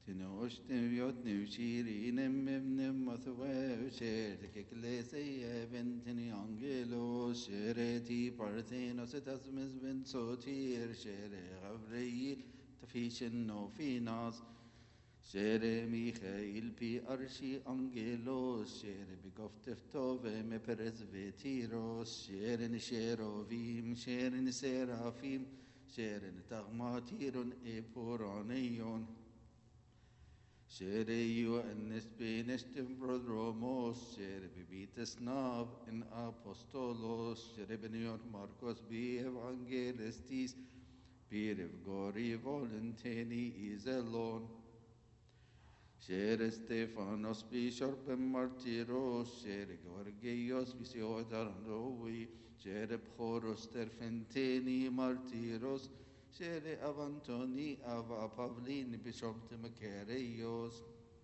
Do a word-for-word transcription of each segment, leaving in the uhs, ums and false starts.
تنوشتم يوتنم شيرينم مبنم مثوى وشيرتك كليسية بنتني أنجلوس شيرتي بارثينوس تسمز بن صوتير شيري غبريل تفيش في ناس شيري ميخائيل بي أرشي أنجلوس شيري بقفتفتوفي مبرز فيتيروس شيري نشيروفيم شيري نسيرافيم شيري تغماتير إيبورانيون شيري يؤنس بينشتم برودروموس شيري ببيتس ناف إن أبوستولوس شيري بنيون ماركوس بي إفانجيلستيس بيرف غوري فولنتيني إيزالون شير ستيفانوس بشرب مارتيروس شير غورجيوس بسيودارنوي شير بخوروس ترفنتيني مارتيروس شير أفانتوني أفا بافلين بشرب مكاريوس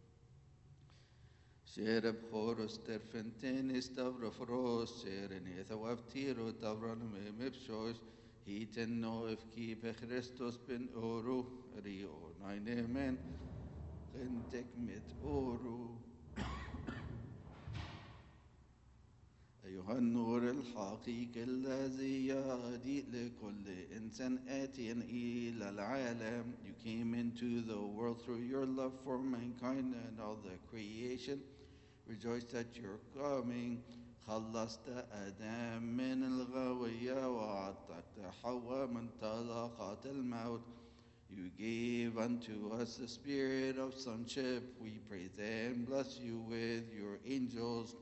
شير بخوروس ترفنتيني ستافروفروس شير نيثوافتيرو تافران مبشوش هيتنو إفكي بخريستوس بن أورو ريو ناينمن غنتك مت أورو أيها النور الحقيقي الذي يهدي لكل إنسان آتيا إلى العالم. You came into the world through your love for mankind and all the creation. Rejoice at your coming. خلصت آدم من الغوية وعتقت حواء من طلقات الموت. You gave unto us the spirit of sonship. We praise and bless you with your angels.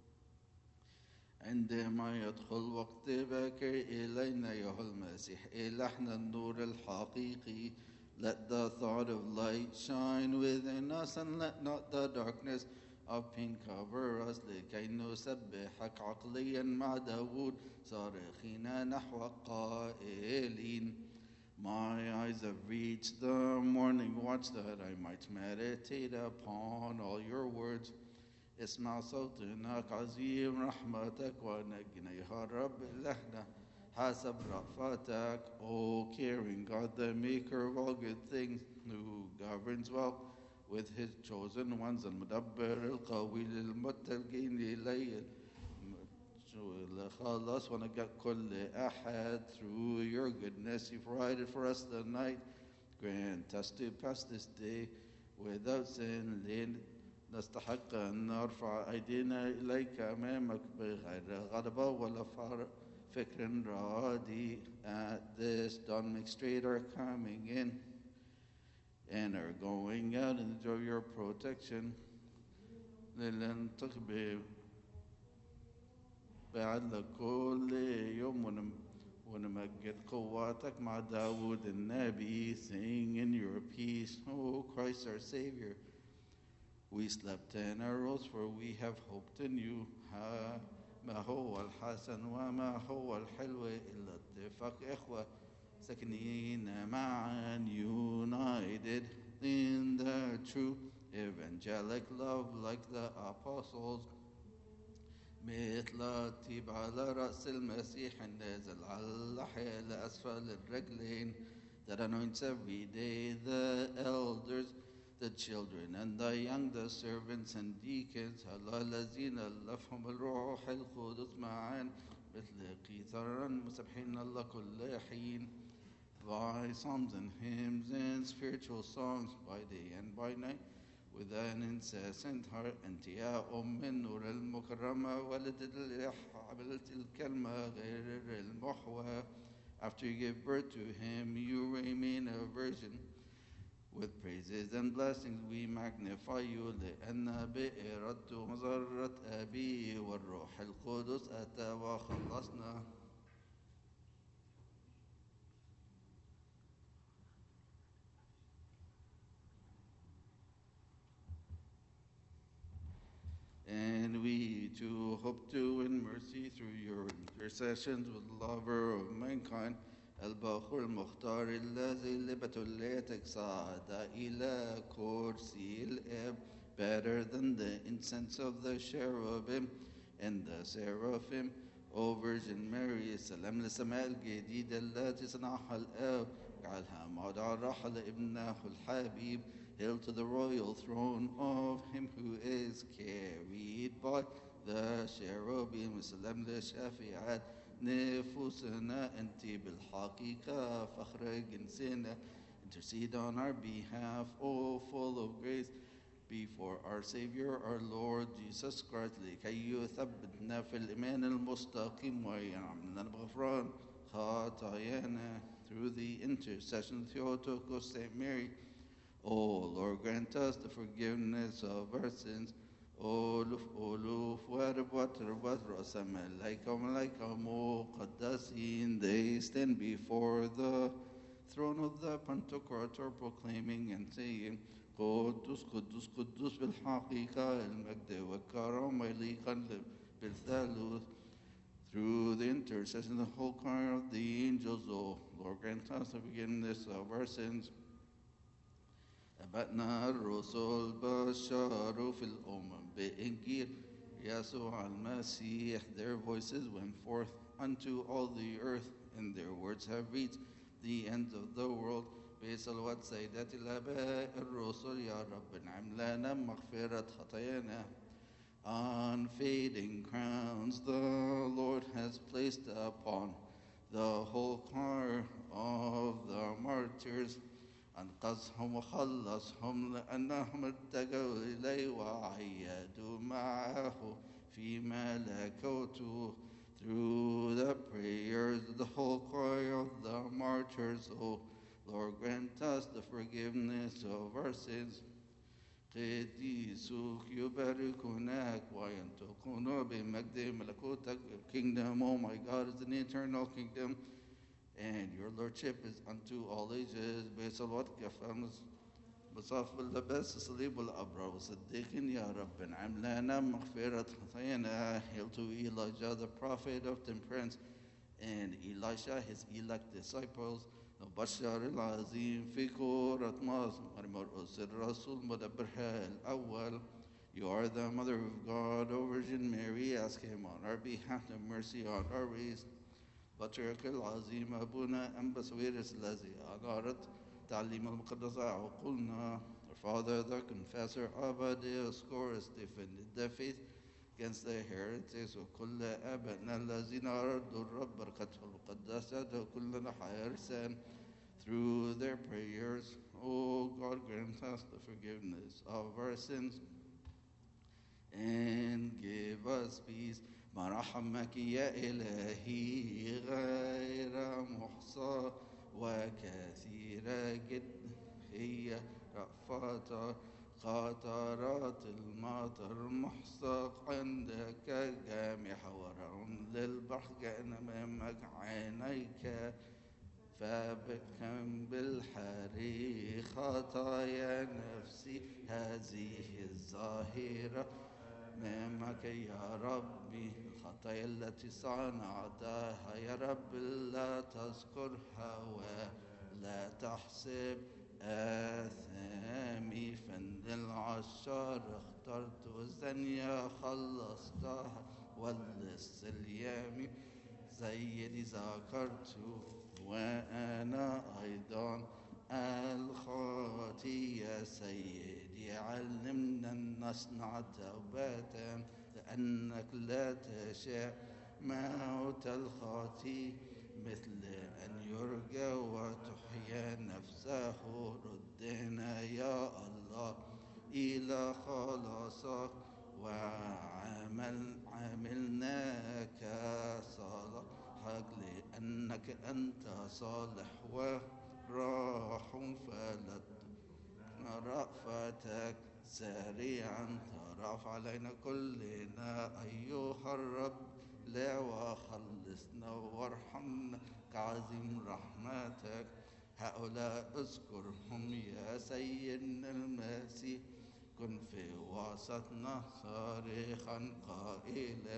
عندما يدخل وقت باكر إلينا أيها المسيح إلهنا النور الحقيقي. Let the thought of light shine within us and let not the darkness of pain cover us. لكي نسبحك عقليا مع داود صارخين نحو قائلين. My eyes have reached the morning watch that I might meditate upon all your words. اسمع صوتنا عظيم رحمتك ونجنا يا رب إلهنا حسب رأفتك. O caring God, the maker of all good things, who governs well with his chosen ones, المدبر القوي للمتلقين إليه خلاص ونجاة كل أحد. Through your goodness you provided for us the night. Grant us to pass this day without sin. نستحق أن نرفع أيدينا إليك أمامك بغير غضب ولا فكر راضي. At this dawn make straight our coming in and our going out, and enjoy your protection. لنلتقي بعد كل يوم ونمجد قواتك مع داود النبي. Sing in your peace, O Christ our Savior. We slept and arose, for we have hoped in you. ها ما هو الحسن وما هو الحلو إلا اتفاق إخوة ساكنين معا, united in the true evangelic love like the apostles. مثل الطيب على رأس المسيح النازل على حيل أسفل الرجلين. That anoints every day the elders, the children and the young, the servants and deacons. الله الذين لفهم الروح القدس معا مثل قيثارا مسبحين الله كل حين. By psalms and hymns and spiritual songs by day and by night with an incessant heart. أنت يا أم النور المكرمة ولدت حملت الكلمة غير المحوى. After you give birth to him you remain a virgin. With praises and blessings we magnify you. لأن بإرادة مزرة أبي والروح القدس أتى وخلصنا. And we too hope to win mercy through your intercessions with the lover of mankind, البخور المختار الذي لبتوليتك صعد إلى كرسي الآب. Better than the incense of the cherubim and the seraphim. O Virgin Mary, سلام للسماء الجديدة التي صنعها الآب. اجعلها موضع الراحة لابنه الحبيب. Hail to the royal throne of him who is carried by the cherubim. وسلام لشافعات نفوسنا أنت بالحقيقة فخر جنسنا. Intercede on our behalf, O full of grace, before our Savior, our Lord Jesus Christ, لكي يثبتنا في الإيمان المستقيم ويعملنا بغفران خطايانا. Through the intercession of Theotokos, Saint Mary, O Lord, grant us the forgiveness of our sins. ألوف ألوف وربوات ربوات رؤساء ملايكة وملايكة مقدسين. They stand before the throne of the Pantocrator, proclaiming and saying, قدوس قدوس قدوس بالحقيقة المجد والكرامة يليقا بالثالوث. Through the intercession of the whole choir of the angels, O Lord, grant us the forgiveness of our sins. أبتنا الرسل بشروا في الأمم بإنجيل يسوع المسيح. Their voices went forth unto all the earth, and their words have reached the ends of the world. بصلوات سيدات الآباء الرسل يا رب انعم لنا مغفرة خطايانا. Unfading crowns the Lord has placed upon the whole choir of the martyrs. أنقذهم وخلصهم لأنهم اتجهوا إليه وعيدوا معه في ملكوته. Through the prayers of the whole choir of the martyrs, O Lord, grant us the forgiveness of our sins. قديسوك يباركونك وينطقون بمجد ملكوتك. Your kingdom, oh my God, is an eternal kingdom, and your lordship is unto all ages. بصلوات كفامس بصاف اللباس الصليب والأبرار وصديقين يا رب انعم لنا مغفرة خطايانا. Hail to Elijah, the prophet of temperance, and Elisha, his elect disciples. البشر العظيم في كورة مصر مرمرقس الرسول مدبرها الأول. You are the mother of God, O Virgin Mary. Ask him on our behalf to mercy on our race. بطريرك العظيم أبونا أنبا سويرس الذي أنارت تعليم المقدس عقولنا. Our Father, the confessor of Dioscorus, defended the faith against the heretics وكل آبائنا الذين أردوا الرب بركته المقدسة وكلنا حارسا. Through their prayers, O God, grant us the forgiveness of our sins and give us peace. مرحمك يا إلهي غير محصى وكثيرة جدا هي رأفات قطرات المطر محصق عندك جامح ورعون للبحر كأن أمامك عينيك فبكم بالحريق خطايا نفسي هذه الظاهرة أمامك يا ربي. الخطايا التي صنعتها يا رب لا تذكرها ولا تحسب آثامي. فن العشار اخترت الزانية خلصتها واللص اليمين سيدي ذكرت وأنا أيضا الخطية سيدي علمنا أن نصنع توبة لأنك لا تشاء موت الخطي مثل أن يرجى وتحيا نفسه. ردنا يا الله إلى خلاصك وعمل عملناك صالحك لأنك أنت صالح وراح فلا رأفتك سريعا ترعف علينا كلنا أيها الرب لا وخلصنا وارحمنا كعظيم رحمتك. هؤلاء اذكرهم يا سيدنا المسيح كن في وسطنا صارخا قائلا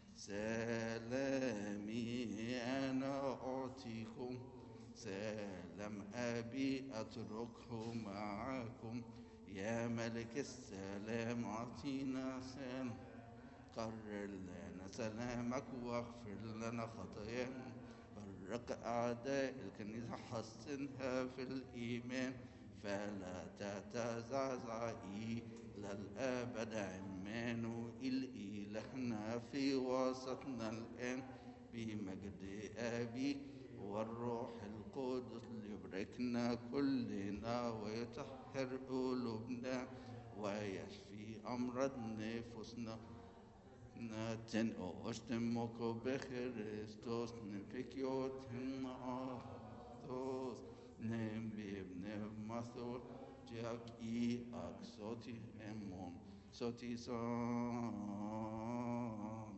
سلامي أنا أعطيكم سلام أبي أتركه معكم. يا ملك السلام أعطينا سلام قرر لنا سلامك واغفر لنا خطايانا. فرق أعداء الكنيسة حسنها في الإيمان فلا تتزعزع إلى الأبد. عمانوئيل إلهنا في وسطنا الآن بمجد أبي والروح القدس ليباركنا كلنا ويطهر قلوبنا ويشفي أمراض نفوسنا. ناتن أشتمك بخريستوس نفكيوت هنعطوس نبي بنمثل جاك إي أكسوتي أمون صوتي سامين.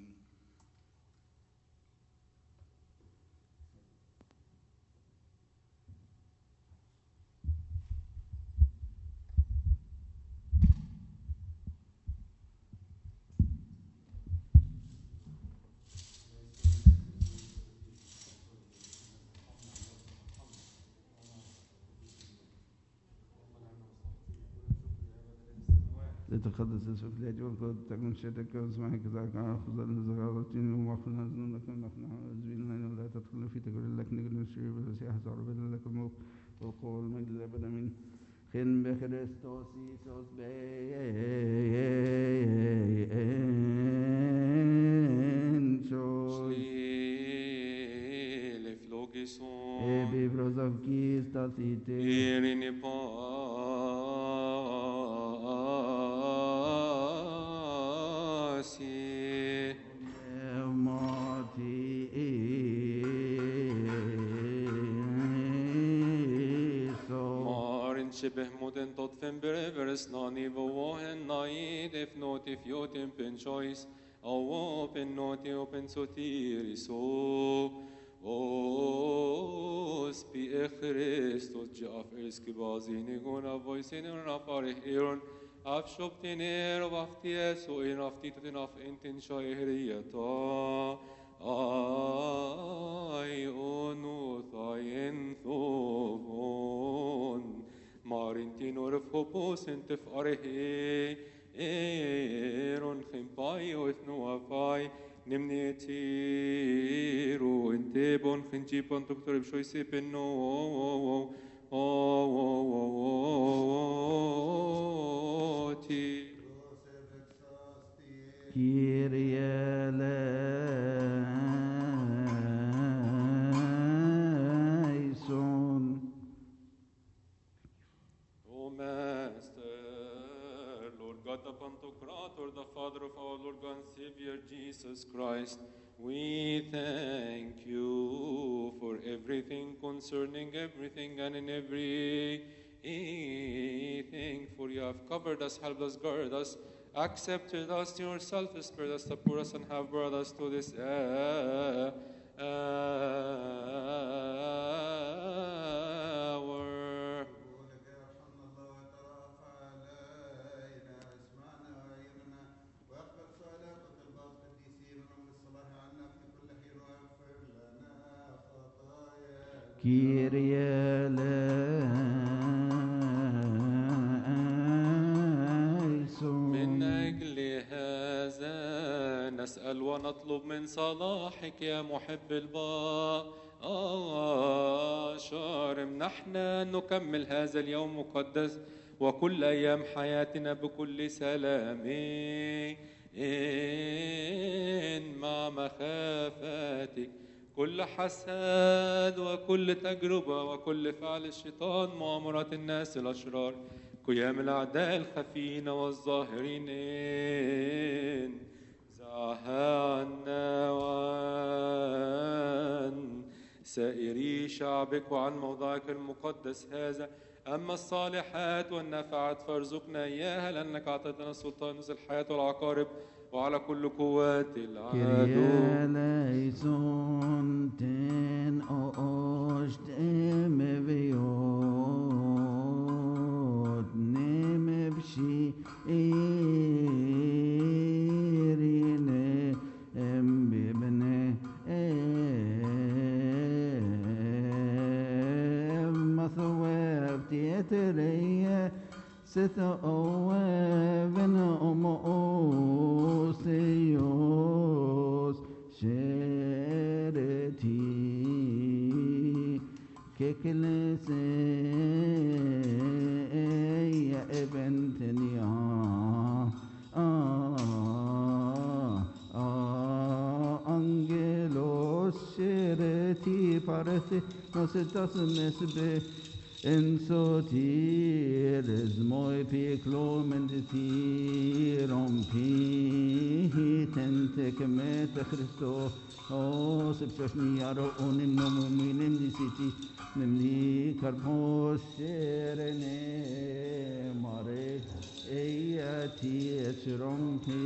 لتقدس اسمك الذي وقد تكون شتك واسمعك ذاك أخذ الزغارتين ومغفرنا ذنوبك ونحن عزبنا ولا تدخلنا في تقول لك نقل الشريف والسياح تعرف لك الموت والقوة والمجد الأبد من خن بخريستوس يسوس بينشوس Leflogison Ebi prosavkis tasite Irine pasi Mati so Marin shibeh moden tot fem bereveres nani vohen naid if not if yotim pen choice open noti open sotiriso O spi e Christos jaf eski bazini gona voisin rafare iron af shoptiner of afties o in aftitin af intin shahriyata ai onu thayen thovon marintin orf hopos entif arehe eron khimpai o ethnu afai Nimnetiru inte bon finci pon doctor bshoisi penno o ti Kyrie eleison O Master, Lord God the Pantocrator, the Father of our Lord God and Savior Jesus Christ, we thank you for everything concerning everything and in everything. For you have covered us, helped us, guarded us, accepted us to yourself, spared us, support us, and have brought us to this uh, hour. Kyrie eleison من أجل هذا نسأل ونطلب من صلاحك يا محب البشر امنحنا أن نكمل هذا اليوم مقدس وكل أيام حياتنا بكل سلام مع مخافتك كل حسد وكل تجربة وكل فعل الشيطان مؤامرة الناس الأشرار قيام الأعداء الخفين والظاهرين زعها عنا وعن سائري شعبك وعن موضعك المقدس هذا أما الصالحات والنفعات فارزقنا إياها لأنك أعطيتنا السلطان نزل الحياة والعقارب وعلى كل قوات العدو eleison ten ost emeviot nemebshi irine embibne mathweb tietereya sitha owen omoseos shereti kekelese parece no se tasse mesbe en sotir es moi piclomen de tirom pi tente que mete Cristo o se psni aro onim no minen di city nemni karpos serene mare eyati etrom pi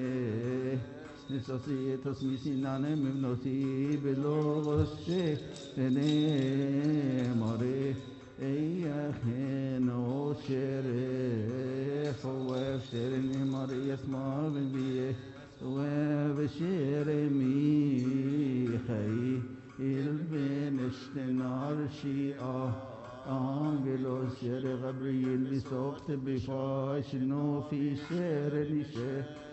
Nesositos misinane mimnoti belogoshe ene mare eyaheno shere fawaf shere mare yasma biye waf shere mi khay ilben ishtinar shia Angelos shere Gabriel bisoft bifash no fi shere nishe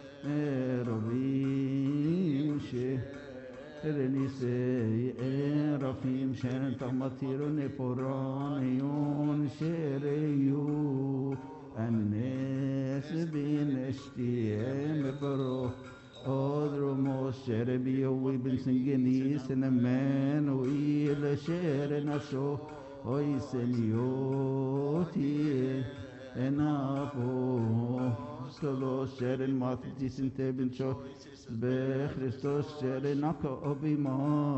Erovim she Erenise Erofim shen Tamatirun Eporon Yon Shereyu Anes bin Eshtiem Ebaro Odromos Sherebio we been singing East and a man we the Shere Nasho Oi Senioti Enapo Solo Sharon Mathis in Tebincho Be Christos Sharon Naka Obima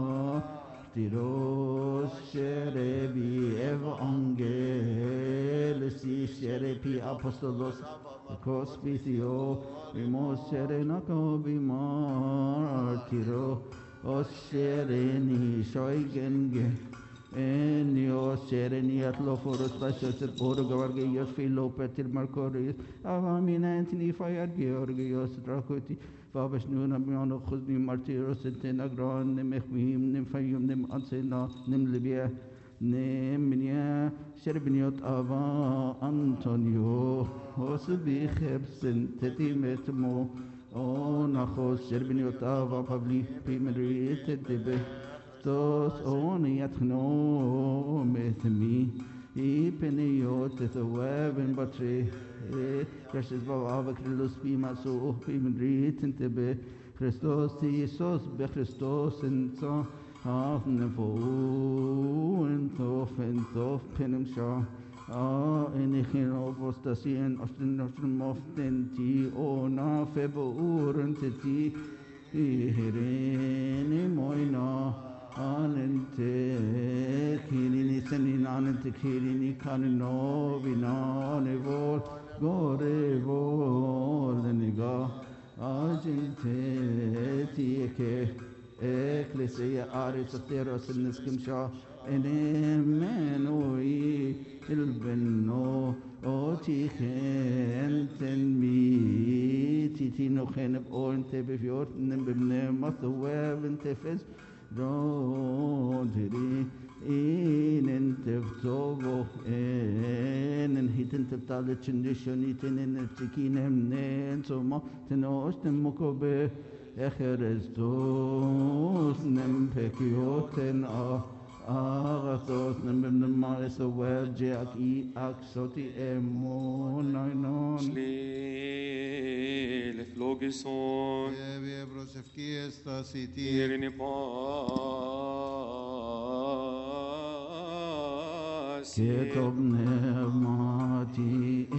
Tiros Sherebi Eva Angelis Sherepi Apostolos Cospitio Emos Sharon Naka Obima Tiro Os Shereni Shoigenge En Dios sereniat lo foros pasos por Georgios Philopeter Marcoris Avamina Anthony Fire Georgios Dracuti Fabes Nuna Miano Khusni Martiros Tenagron Nemechmim Nemfayum Nem Ansena Nem Libya Nem Sherbiniot Ava Antonio Hosubi Hebsen Tetimetmo O Nachos Sherbiniot Ava Pavli Pimerit Debe Tos oni atno metmi I peniot the web and battery Christus Baba Christus Pima so Pimrit and Tebe Christos Jesus be Christos and so half nevo and of and of penim shaw Ah in the hero was the scene of the notion of tenti o na febo urentiti Hireni moina Anente Kirini Senin Anente Kirini Kanino Vina Nevol Gore Vol Niga Argente Tieke Ecclesia Aris Ateros in Skimsha Enemenoi Ilbeno Otichen Ten Mi Titino Henep Ointe Beviot Nembem Math Web and Tefes Rodri in Tevtovo and hidden Teftalit condition eaten in the Tikinem Nenso Martinos Mokobe Echerestos Nempekioten Agathos Nembem the Maris of Well Jack E. Axoti Emo Ninon Logison Vie prosefkiesta siti Irini pas Ketob Nevmati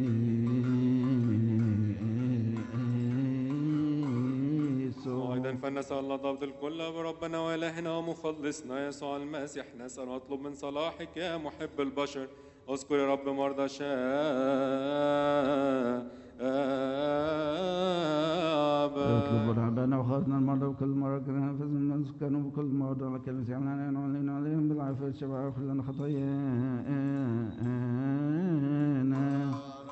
وأيضا فلنسأل الله ضبط الكل بربنا وإلهنا ومخلصنا يسوع المسيح نسأل واطلب من صلاحك يا محب البشر اذكر يا رب مرضى شاب اطلب ربنا وخذنا المرضى وكل مرة كنا نفزنا نسكنوا بكل مرضى لكن نسيعنا نعلن عليهم بالعافية الشفاعة وخلنا خطايانا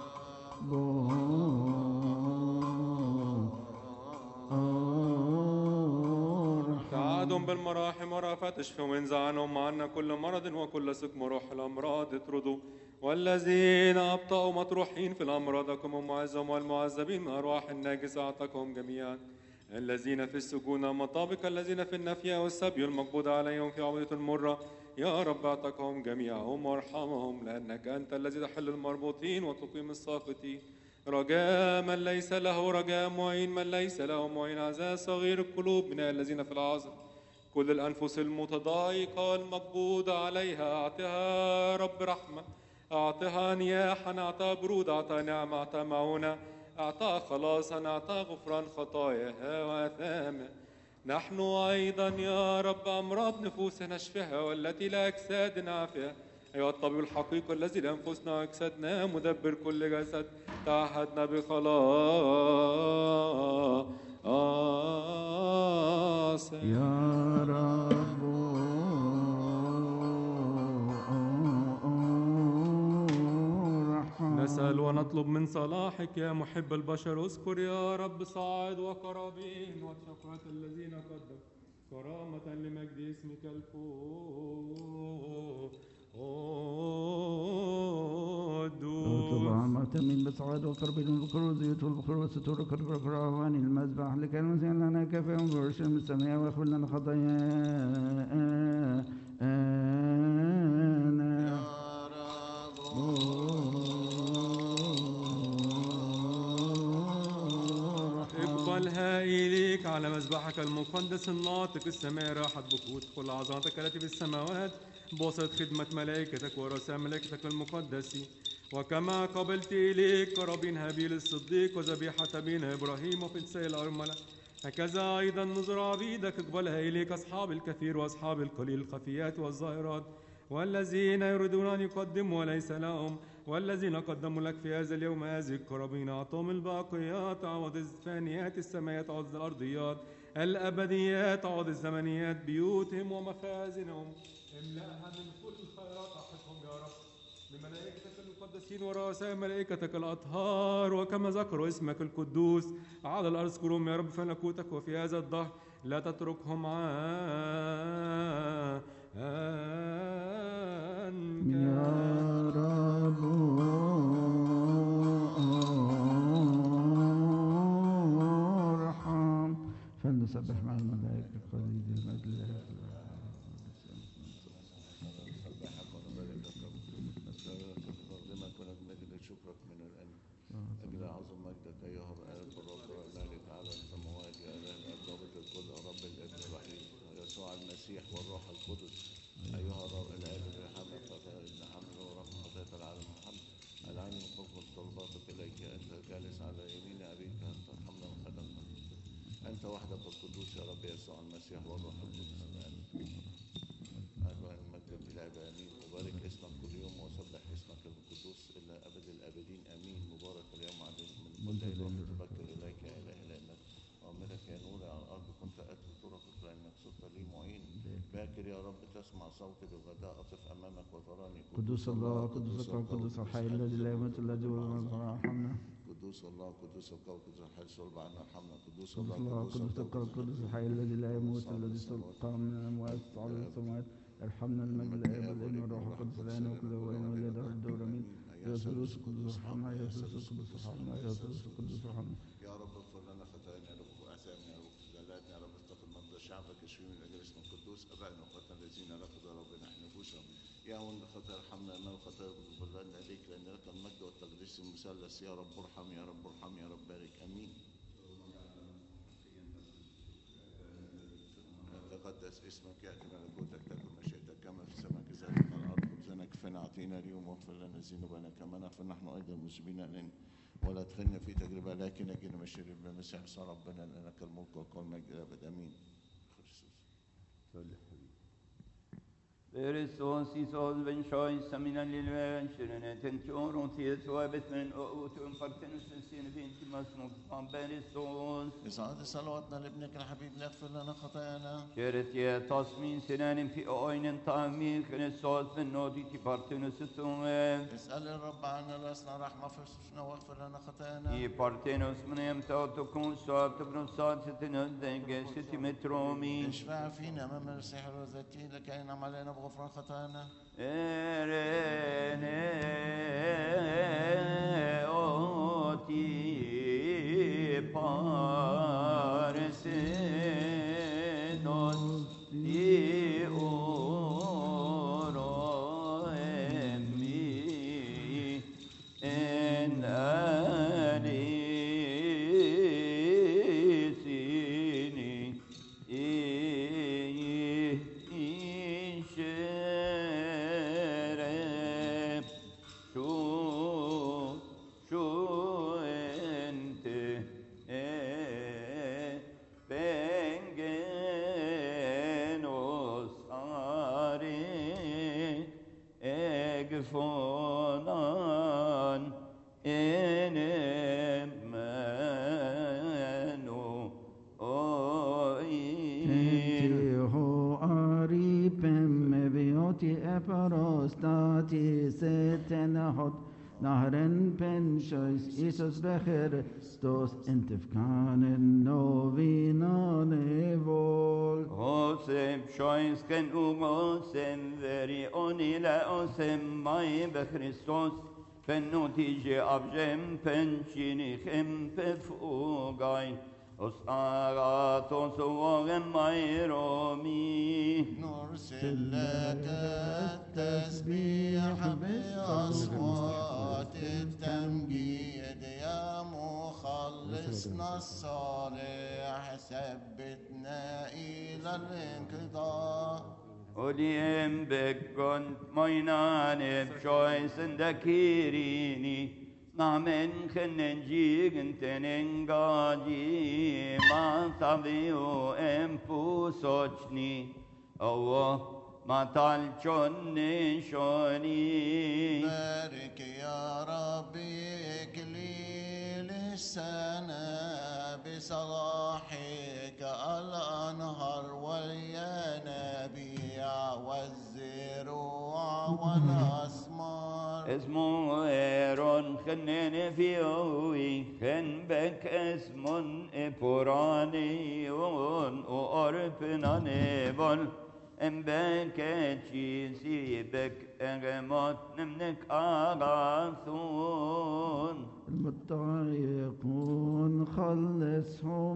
تعادهم بالمراحم ورأفات اشفوا من زعنهم عنا كل مرض وكل سقم وروح الأمراض اطردوا والذين أبطأوا مطروحين في الأمراضكم ومعزهم والمعذبين من أرواح الناجسة أعطاكم جميعا الذين في السجون مطابق الذين في النفي والسبي المقبوض عليهم في عبودية المرة يا رب أعطاكم جميعهم وارحمهم لأنك أنت الذي تحل المربوطين وتقيم الساقطين رجاء من ليس له رجاء معين من ليس له معين عزاء صغير القلوب من الذين في العذر كل الأنفس المتضايقة والمقبوضة عليها أعطها رب رحمة، أعطها نياحا، أعطها برود، أعطها نعمة، أعطها معونة، أعطها خلاصا، أعطها غفران خطاياها وآثامها. نحن أيضا يا رب أمراض نفوسنا اشفها، والتي لا أجساد عافية. أيها الطبيب الحقيقي الذي لأنفسنا وأجسادنا مدبر كل جسد، تعهدنا بخلاص يا رب نسأل ونطلب من صلاحك يا محب البشر. اذكر يا رب صاعد وقرابين وشفرة الذين قدموا كرامة لمجد اسمك القدوس. اطلب عامة من بصعاد وقربين والبخور والزيوت والبخور والستور والكركر عن المذبح لكي نسير لنا كافيا وبرشا من السماء واغفر لنا خطايانا. اقبلها إليك على مذبحك المقدس الناطق السماء راحة بكوت كل عظمتك التي في السماوات بواسطة خدمة ملائكتك ورؤساء ملائكتك المقدسين. وكما قبلت إليك قرابين هابيل الصديق وذبيحة بين إبراهيم وفدسي الأرملة، هكذا أيضا نظر عبيدك اقبلها إليك أصحاب الكثير وأصحاب القليل، الخفيات والظاهرات، والذين يريدون أن يقدموا وليس لهم، والذين قدموا لك في هذا اليوم هذه القرابين. أعطهم الباقيات عوض الفانيات، السمايات عوض الأرضيات، الأبديات عوض الزمنيات، بيوتهم ومخازنهم املأها من كل الخيرات. أحفظهم يا رب بملائكتك المقدسين ورؤساء ملائكتك الأطهار، وكما ذكروا اسمك القدوس على الأرض اذكرهم يا رب في ملكوتك وفي هذا الدهر، لا تتركهم عنك يا رب ارحم. فلنسبح مع الملائكة قليل المجد لله. شكرك من القلب أجل أعظم مجدك أيها الآب الرب الذي تعالى السماوات يا إله الضابط الكل رب الابن الوحيد يسوع المسيح والروح القدس أيها الرب الآب الرحمة نحمل ورحمة خطايا العالم محمد العين من حكم طلباتك إليك أنت جالس على يمين أبيك أن ترحمنا وخدمنا. أنت وحدك القدوس يا رب يسوع المسيح والروح القدس. أهلا المجد بالله آمين. وبارك اسمك كل يوم وسبح اسمك القدوس إلى أبد الآبدين آمين. مبارك اليوم عدد من كل يوم تبكر إليك يا إله لأنك أمرك يا نور على الأرض كنت أتلو طرقك لأنك صرت لي معين. باكر يا رب تسمع صوتي بالغداء أقف أمامك وتراني. قدوس الله قدوس الله قدوس الحي الذي لا يموت الذي ارحمنا. قدوس الله قدوس القوي قدوس الحي صلب عنا ارحمنا. قدوس الله الله قدوس القوي قدوس الحي الذي لا يموت الذي قام من الأموات على السماوات ارحمنا. المجد الآب والابن والروح القدس الآن وكل وين ولد الدور آمين. يا ثالوث القدوس ارحمنا يا ثالوث القدوس ارحمنا يا ثالوث القدوس ارحمنا. يا رب اغفر لنا خطايانا يا رب وآثامنا يا رب زلاتنا يا رب استقم مرضى شعبك اشفي من أجل اسم القدوس أبائنا وأخواتنا الذين رفضوا ربنا احنا نفوسهم. يا من خطايا ارحمنا أمام الخطايا اغفر لنا إليك لأن لك المجد والتقديس المثلث. يا رب ارحم يا رب ارحم يا رب بارك آمين. تقدس اسمك يأتي ملكوتك تكن مشيئتك كما في السماء كذلك على الأرض. خبزنا كفنا أعطينا اليوم واغفر لنا ذنوبنا كما نغفر نحن أيضا المذنبين إلينا ولا تدخلنا في تجربة لكن نجينا من الشرير بالمسيح صار ربنا لأنك الملك والقوة والمجد إلى الأبد آمين. Kristus Isus ben scheuße min an lilwen schönen tentur und hier zu abet men und um partenus sin bint masnuk am beristos. إسعاد صلواتنا لابنك الحبيب ليغفر لنا خطايانا. شرت يا تصمين سنان في أوين طعمي كنسوس من نودي partenus سوم. اسأل الرب عنا لسنا رحمة فرسنا واغفر لنا خطايانا. I partenus من يمتع تكون صاب تبنو صاد ستنودك ستمترومي. اشفع فينا أمام المسيح الوزاتي لكي ينعم علينا بغفران خطايانا. Erene oti parsenos i oro emmi en anisini i parostati setenahot nahren penshois Isus becheristos intifkanen novinan evol. Osem shoins ken ugosem veri onila osem mai bechristos fennotije abjem penchinichem pefugay os agatos uogem mai romi. نرسل لك التسبيح بأصوات التمجيد يا مخلصنا الصالح ثبتنا إلى الانقضاء. Odiem bekont moinane choisen da kirini namen khnen jigen tenen gaji ma tavio empusochni awo matal chonni shoni. بارك يا ربي إكليل السنة بصلاحك الأنهار والينابيع والزروع والأثمار. اسمه ايرون خنين فيوي خن بك اسم ابورانيون وارفنا نبل ام بك تشيسي بك اغموت نمنك اغاثون. المضايقون خلصهم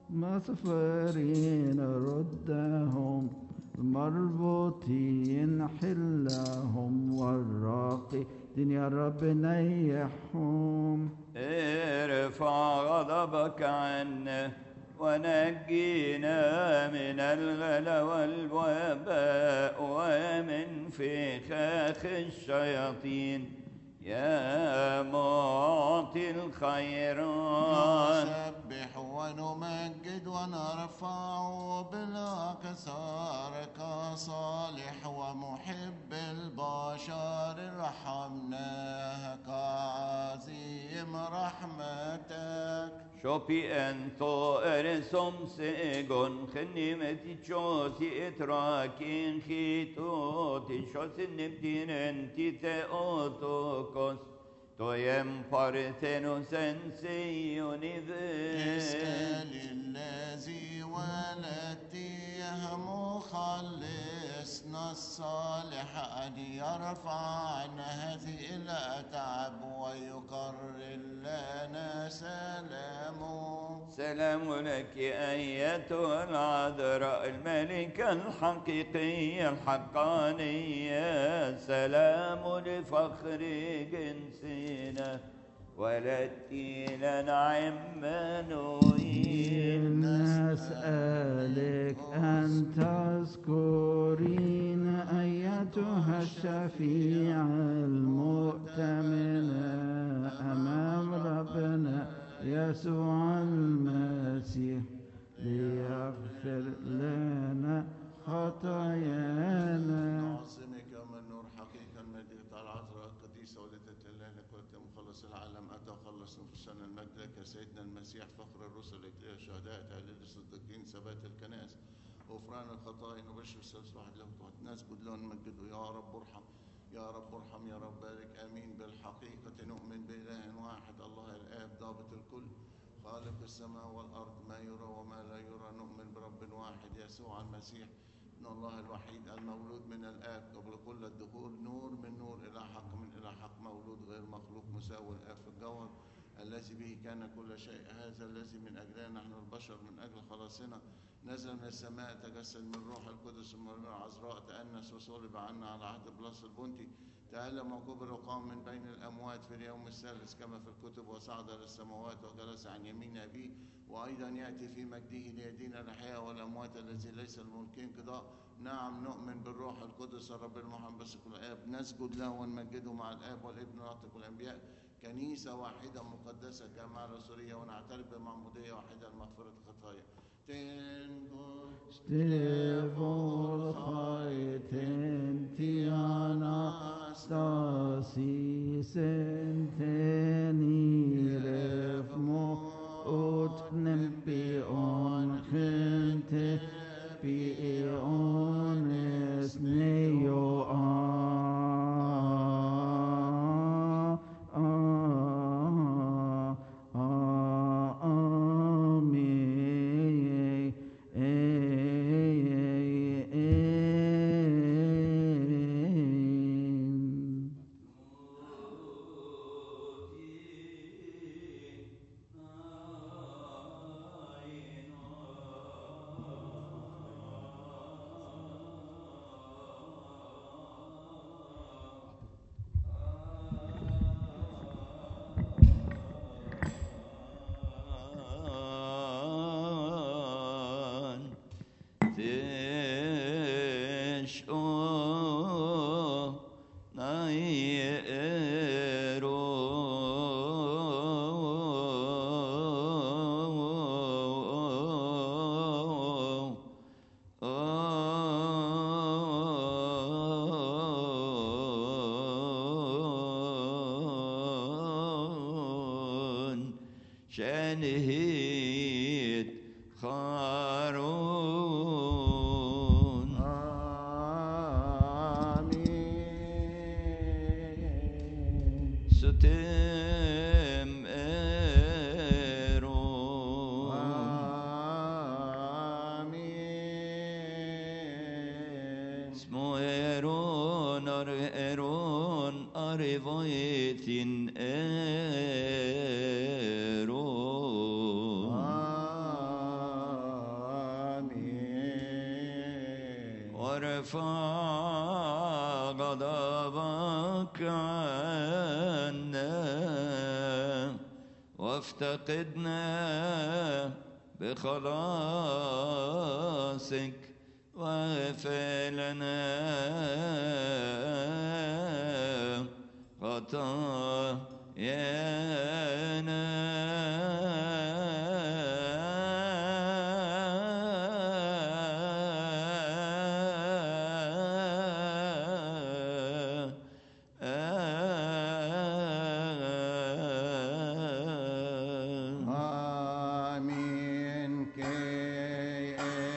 مسفرين ردهم المربوطين حلهم والراقدين يا رب نيحهم. ارفع غضبك عنا ونجينا من الغلا والوباء ومن فخاخ الشياطين يا معطي الخيرات. نسبح ونمجد ونرفع بالأكثار كصالح ومحب البشر ارحمنا كعظيم رحمتك. شوبي انتو ارسم سيغون خنمتي تشوسي اتراكين خيتوتي شوسي نبتين انتي تأوتوكوس تويم بارتنو سنسيوني اسأل الذي ولدته مخلصنا الصالح أن يرفع عنا هذه الأتعاب ويقرر لنا سلامه. سلام لك أيتها العذراء الملكة الحقيقية الحقانية. سلام لفخر جنسنا ولدتي لنا عمانوئيل. نسألك أن تذكرين أيتها الشفيعة المؤتمنة أمام ربنا يسوع المسيح ليغفر لنا خطايانا. عاصمك من نور حقيقة المجد العذراء القديسة ولدت الله لكل مخلص العالم أتى خلص نفوسنا المجد لك سيدنا المسيح فخر الرسل الشهداء تعليل الصديقين ثبات الكنائس غفران الخطايا نبشر الثالث واحد له نسجد له نمجده يا رب ارحم يا رب ارحم يا رب بارك امين. بالحقيقة نؤمن بإله واحد الله الآب ضابط الكل خالق السماء والأرض ما يرى وما لا يرى. نؤمن برب واحد يسوع المسيح ابن الله الوحيد المولود من الآب قبل كل الدهور نور من نور إلى حق من إلى حق مولود غير مخلوق مساوي الآب في الجوهر الذي به كان كل شيء. هذا الذي من أجلنا نحن البشر من أجل خلاصنا نزل من السماء تجسد من روح القدس من العذراء تأنس وصلب عنا على عهد بلاس البنطي تألم وكبر وقام من بين الأموات في اليوم الثالث كما في الكتب وصعد للسماوات وجلس عن يمين أبيه وأيضا يأتي في مجده ليدين الأحياء والأموات الذي ليس الملكين قضاء. نعم نؤمن بالروح القدس الرب المحب بس كل الآب نسجد له ونمجده مع الآب والابن والروح والأنبياء كنيسة واحدة مقدسة جامعة رسولية ونعترف بمعمودية واحدة لمغفرة الخطايا. Stevol chaiten Anastasi senteni refmo utnem pion gente piones neo شانهيت خارون آمين ستم إيرون آمين اسمو إيرون أر إيرون أريفويتين إيرون آمين وارفع غضبك عنا وافتقدنا بخلاصك واغفر لنا خطايانا آمين كي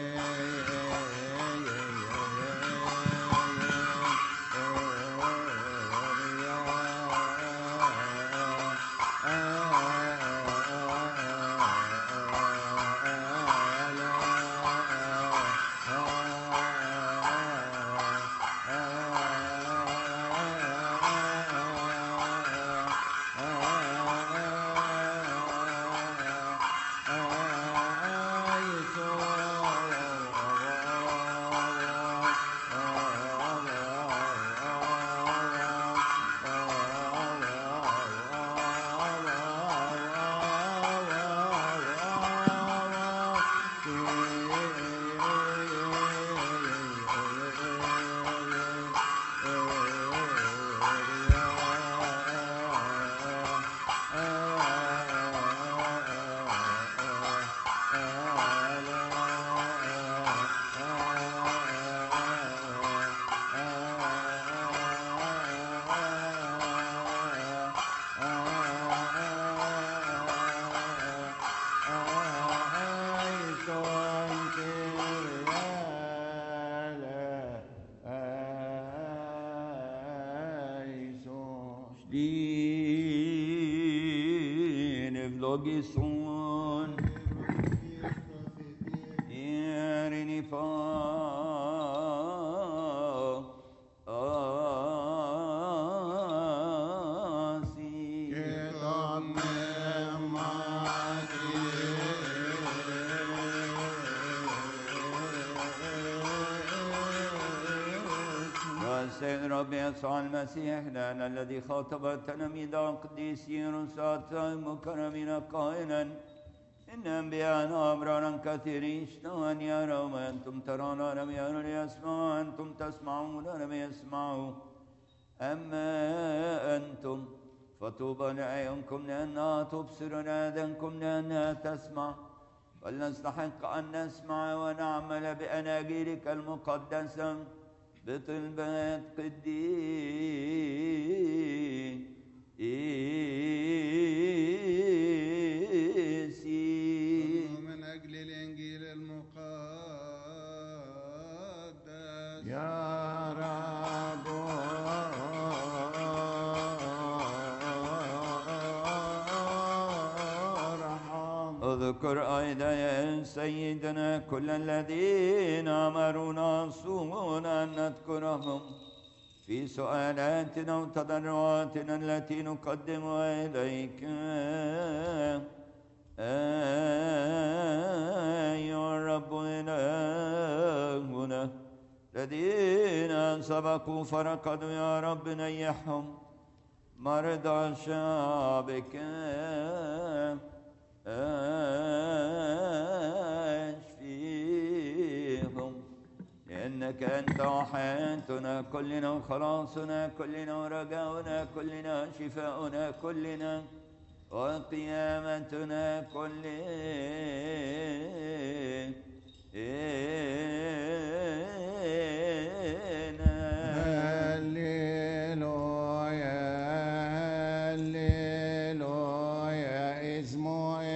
Din evlogison Erini fa asi كتاب وسيد ربي يسوع المسيح لنا الذي خاطب التلاميذ القديسين رسالة مكرمين قائلا إن أنبياءنا أبرارا كثيرين اشتهوا أن يروا ما أنتم ترون ولم يروا ليسمعوا أنتم تسمعون ولم يسمعوا أما أنتم فطوبى لأعينكم لأنها تبصر ولآذانكم لأنها تسمع فلنستحق أن نسمع ونعمل بأناجيلك المقدسة بطلبات قديسي من أجل الإنجيل المقدس يا رب ارحم اذكر أيضا يا سيدنا كل الذين أمرونا صومنا أن نذكرهم في سؤالاتنا وتضرعاتنا التي نقدمها إليك أيها الرب إلهنا الذين سبقوا فرقدوا يا رب نيحهم مرضى شعبك اشفيهم لأنك أنت حياتنا كلنا وخلاصنا كلنا ورجاؤنا كلنا شفاؤنا كلنا وقيامتنا كلنا هللويا هللويا اسمه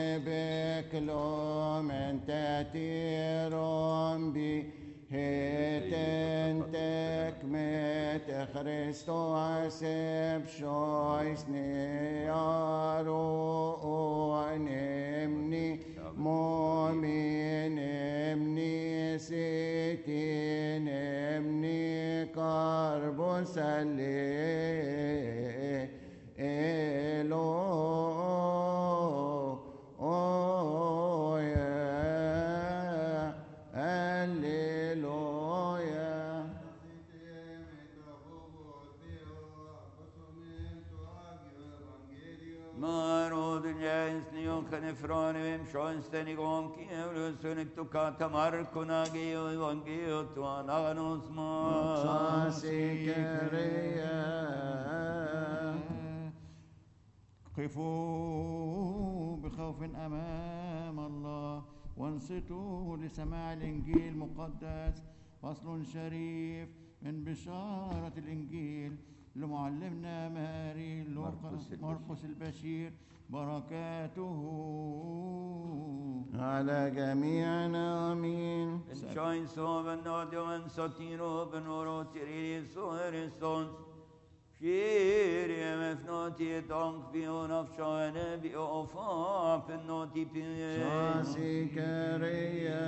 بكلوم تاتيرون بي هيتن تكمت خريستوس بشويس نيارو نمني مؤمن نمني سيتي نمني كاربوس اللي إلو Kanifrani Schonsteni Gonki, Sonic to Katamar Kunagi, Evangio to Ananos Ma قفوا بخوف أمام الله وانصتوا لسماع الإنجيل المقدس. فصل شريف من بشارة الإنجيل لمعلمنا ماري مرقس البشير بركاته على جميعنا آمين. Shine so ben nadio en satiro ben oro tiri so eriston Shiri mefnoti dank vi onafshane vi ofa penoti pi ساسكريا.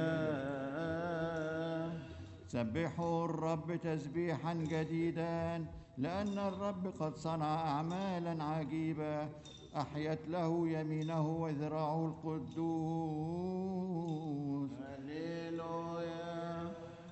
سبحوا الرب تسبيحا جديدا لأن الرب قد صنع أعمالا عجيبة أحيت له يمينه وذراعه القدوس. هللويا.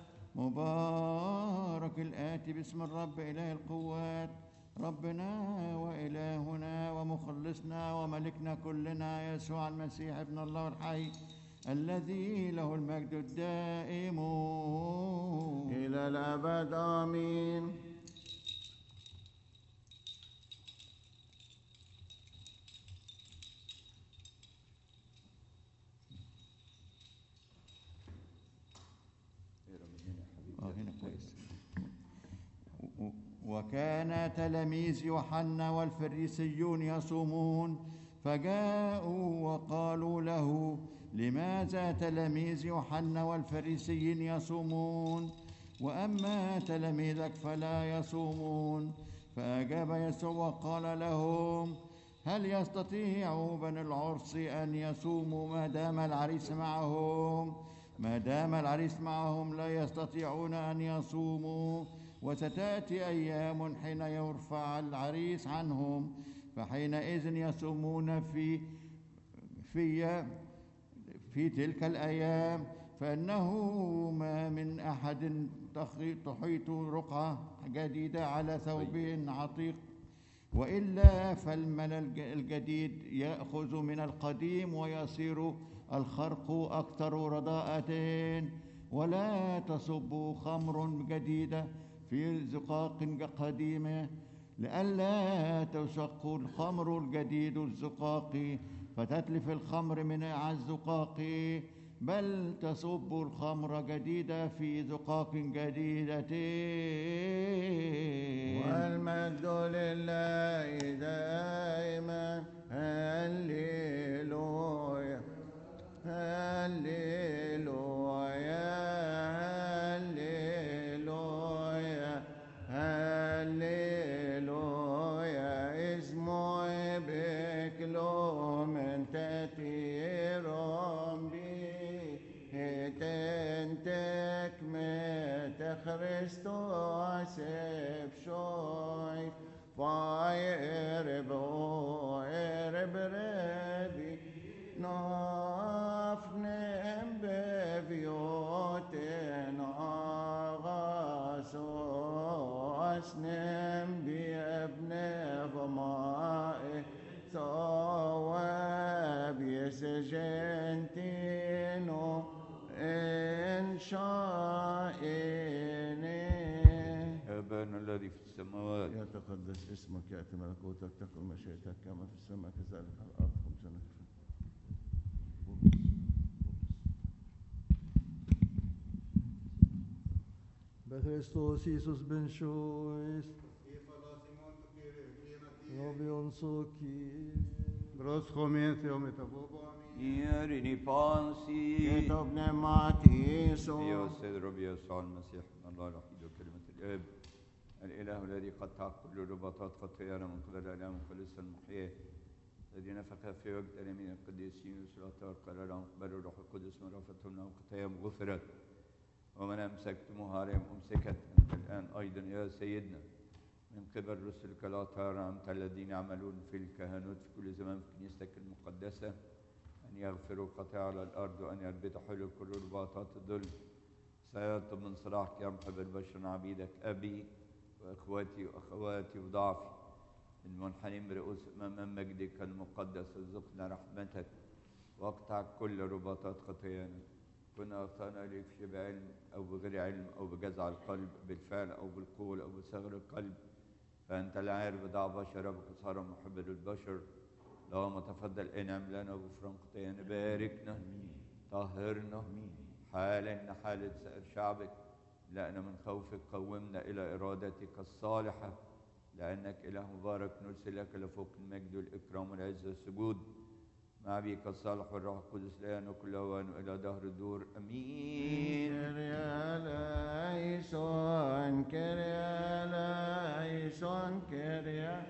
مبارك الآتي باسم الرب إله القوات ربنا وإلهنا ومخلصنا وملكنا كلنا يسوع المسيح ابن الله الحي الذي له المجد الدائم إلى الأبد آمين. وكان تلاميذ يوحنا والفريسيون يصومون فجاءوا وقالوا له لماذا تلاميذ يوحنا والفريسيين يصومون وأما تلاميذك فلا يصومون؟ فأجاب يسوع وقال لهم هل يستطيع بني العرس أن يصوموا ما دام العريس معهم؟ ما دام العريس معهم لا يستطيعون أن يصوموا. وستأتي أيام حين يرفع العريس عنهم فحينئذ يصومون في في في تلك الأيام. فإنه ما من أحد تحيط رقعة جديدة على ثوب عتيق وإلا فالمل الجديد يأخذ من القديم ويصير الخرق أكثر رداءة. ولا تصبوا خمر جديدة في زقاق قديمة لئلا تشق الخمر الجديد الزقاق فتتلف الخمر من الزقاق بل تصب الخمر جديدة في زقاق جديدة. والمجد لله دائما. هللويا هللويا هللويا هللويا. اسمه بكلوم تاتيرون بي هتنتك مت خريستوس بشوي فايرب ويرب ربي نافنم ببيوتنا غاسوس نم بابن غماء ثواب يسجنتينو إن شائني. أبانا الذي في السماوات يتقدس اسمك يأتي ملكوتك تكن مشيئتك كما في السماء كذلك على الأرض. خبزنا بخريستوس يسوس بن شويس Robion Soki Groß Chomiet, Yom Etavobo, Amin. Ieri pansi. كتب نعماتيسو يا سيد رب يسوع المسيح ابن الله الوحيد وكلمة الآب الإله الذي قطع كل رباطات خطايانا من قبل الإله مخلصا المحيي الذي نفخ في وجد اليمين القديسين والسلاطات قال لهم اقبلوا الروح القدس من رفتهم لهم خطاياهم غفرت ومن أمسكتموها عليهم أمسكت أنت الآن أيضا يا سيدنا من قبل رسلك لا ترى أنت الذين يعملون في الكهنوت في كل زمان في كنيستك المقدسة أن يغفروا الخطايا على الأرض وأن يربطوا حلو كل رباطات الظلم سيطلب من صلاحك يا محب البشر عبيدك أبي وإخواتي وأخواتي وضعفي المنحنين برؤوس أمام مجدك المقدس ارزقنا رحمتك واقطع كل رباطات خطايانا كنا أخطأنا إليك في بعلم أو بغير علم أو بجزع القلب بالفعل أو بالقول أو بصغر القلب فأنت لا عارف ضع بشر بخسارة محب للبشر اللهم تفضل انعم لنا وغفران خطايانا باركنا طهرنا حالنا حالة سائر شعبك لأن من خوفك قومنا إلى إرادتك الصالحة لأنك إله مبارك نرسل لك لفوق المجد والإكرام والعز والسجود مع بك الصالح والروح القدس لنا كل أوان وإلى دهر الدور أمين. كريا لايسون كريا لايسون كريا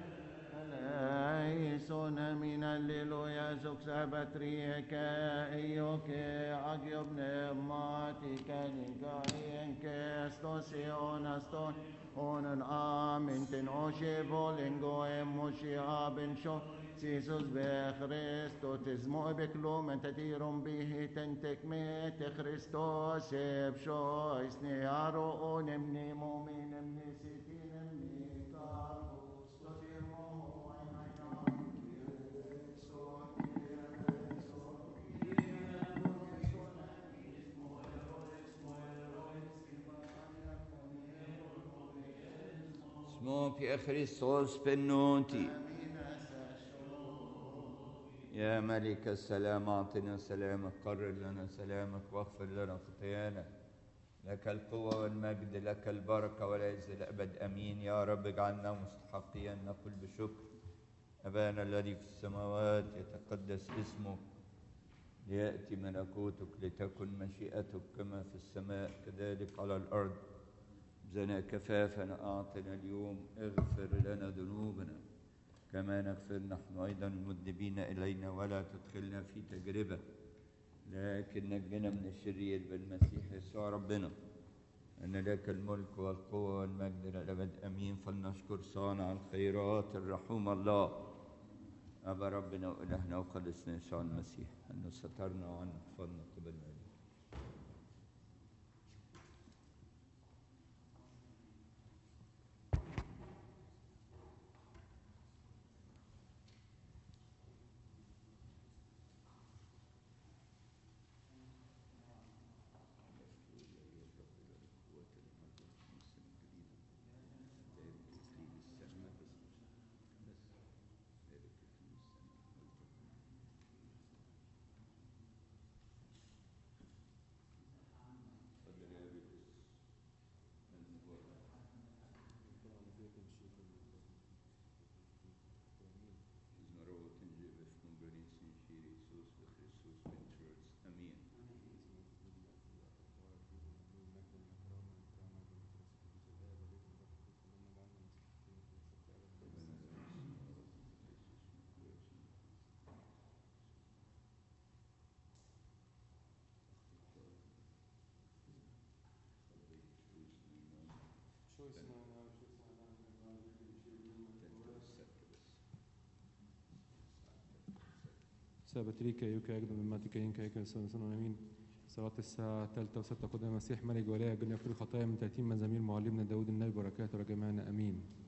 لايسون من الليلويا زوكسا باتريك ايوك عجب نماتك لنكاين كستوسيون استون اونن امين تنوشي بولنغو اموشي ابن شو سيسوس بخريستو تزمو بكلوم انت تيرم به تنتك ميت خريستوس بشو اسني ارو نمني مؤمن نمني سيتي نمني كاربوس تسيرمو اسمو في خريستوس بنوتي يا ملك السلام أعطنا سلامك قرر لنا سلامك واغفر لنا خطايانا لك القوة والمجد لك البركة والعز الأبد أمين يا رب اجعلنا مستحقين نقول بشكر أبانا الذي في السماوات يتقدس اسمك ليأتي ملكوتك لتكن مشيئتك كما في السماء كذلك على الأرض زنا كفافنا أعطنا اليوم اغفر لنا ذنوبنا كما نغفر نحن أيضا المذنبين إلينا ولا تدخلنا في تجربة لكن نجنا من الشرير بالمسيح يسوع ربنا أن لك الملك والقوة والمجد للأبد أمين فلنشكر صانع الخيرات الرحوم الله أبا ربنا وإلهنا وخلصنا يسوع المسيح أنه سترنا وعنه حفظنا قبلنا لك. سابتريكا يوكا أجد من ماتيكا ينكا يكا سنة سنة أمين صلاة الساعة الثالثة وستة قدام المسيح ملك ولاية جنة كل خطايا من ثلاثين مزامير معلمنا داود النبي بركاته لجميعنا أمين.